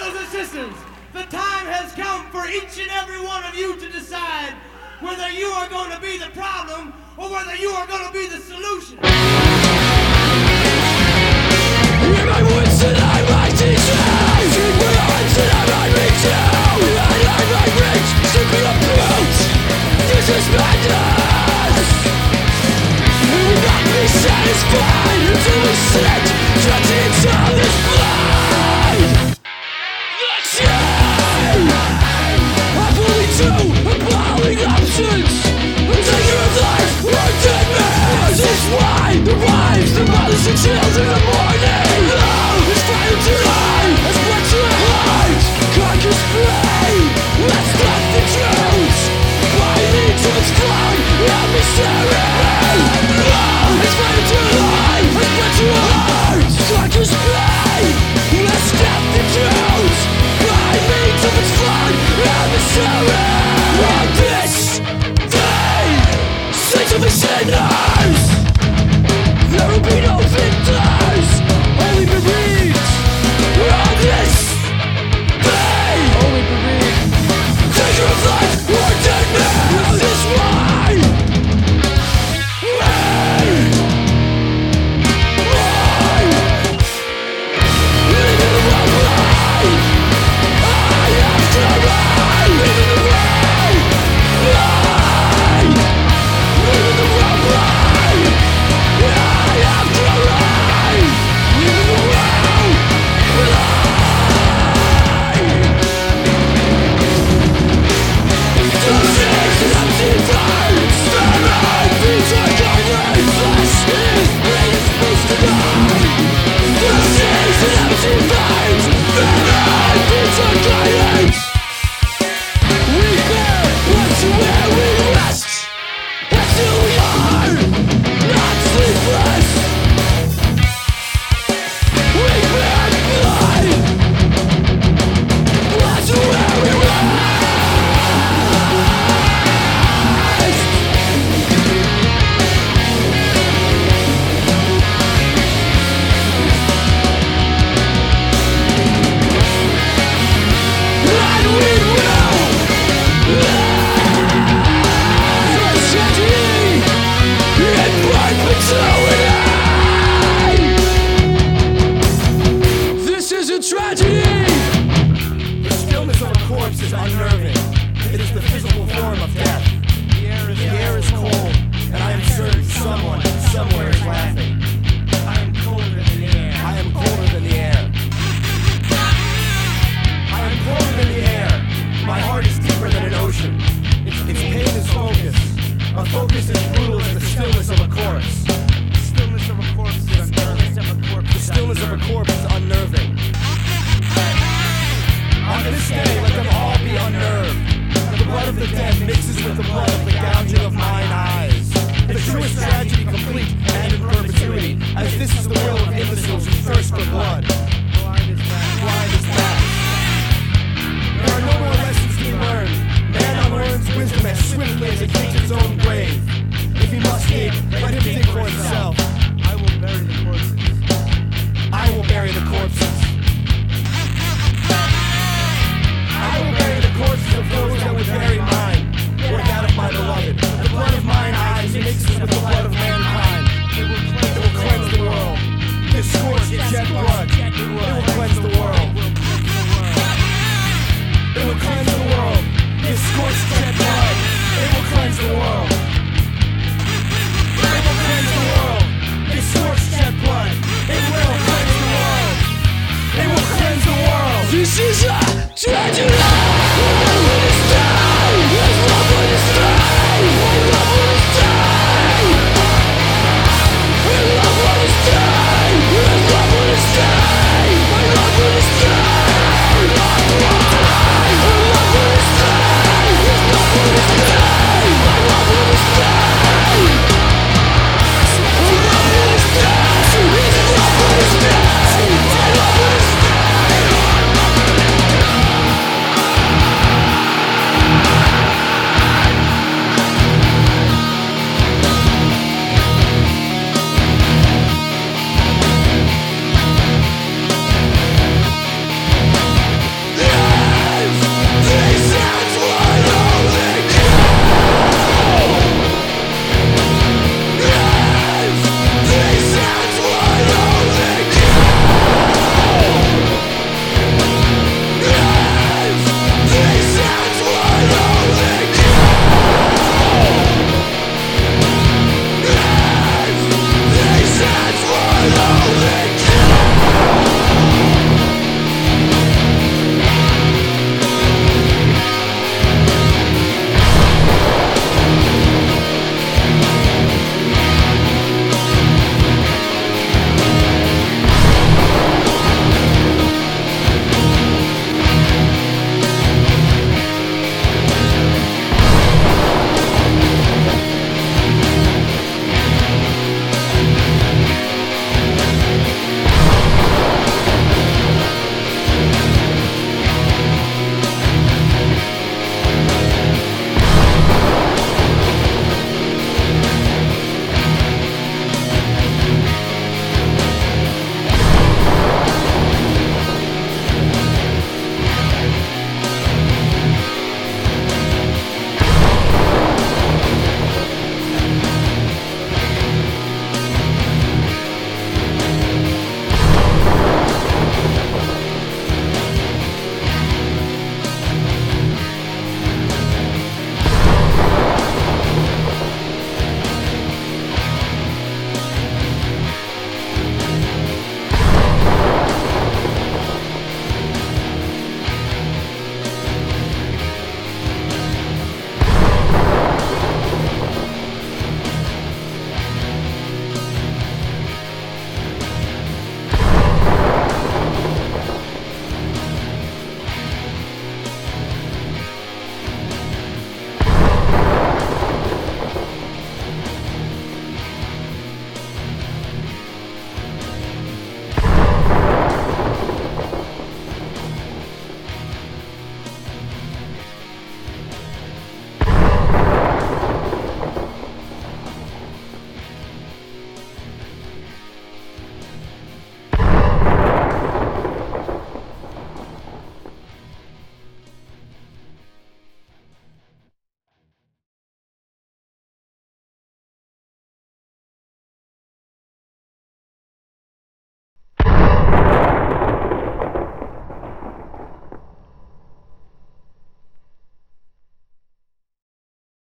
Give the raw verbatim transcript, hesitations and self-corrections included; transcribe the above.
brothers and sisters, the time has come for each and every one of you to decide whether you are going to be the problem or whether you are going to be the solution. In my woods and I might teach you, in my arms and I might reach you, and I might reach to be a brute. This is madness. We will not be satisfied until we sit judging each other's blood. That's it. I'm only two appalling options. Take your life or dead man. This is why the wives, the mothers and children in the morning. Oh, it's final tonight. That's what you hide. Conquers pain. Let's stop the truth. Fighting to its clown. Adversary. Oh, it's final tonight. That's what you hide. Conquers pain. Let's stop the truth. Fighting to its clown. Adversary. On this day, six of the sinners. There will be no victors, only bereaved. On this day, only bereaved. Take your life or dead man. This is why we, I, live in the wrong way. I have to ride, live in the right. I live in the wrong way. I have to ride, live in the wrong life. Disease and empty fires, staring beats are guiding. Flesh is brain is supposed to die. Disease and empty fires, staring beats are guiding. We bear what's where we rest. That's who we are, not sleepless. We bear blood. That's where we rest. And we will. This tragedy, it burned mentality. This is a tragedy. The stillness of a corpse is unnerving. It is the physical form of death. The air is, the air is cold, and I am certain someone somewhere is laughing. I am colder than the air. I am colder than the air. I am colder than the air. My heart is deeper than an ocean. Its, its pain is focus. A focus as brutal as the stillness of a corpse. The stillness of a corpse is unnerving. The stillness of a corpse is unnerving. On this day, let them all be unnerved. The blood of the dead mixes with the blood of the gouging of mine eyes. The truest tragedy complete and in perpetuity, as this is the will of imbeciles who thirst for blood. Blind is back. Blind is back. There are no more lessons to be learned. Man unlearns wisdom as swiftly as it digs its own grave. If he must dig, let him dig for himself. I will bury the corpses. I will bury the corpses. I will bury the corpses of those that would bury mine, or that of my beloved. The blood of mine eyes mixes with the blood of mankind. It will, it will cleanse the world. This scorched jet blood, it will cleanse the world. It will cleanse the world. This scorched jet blood, it will cleanse the world. It will cleanse the world. This scorched jet blood, it will cleanse the world. It will cleanse the world. This is a tragedy.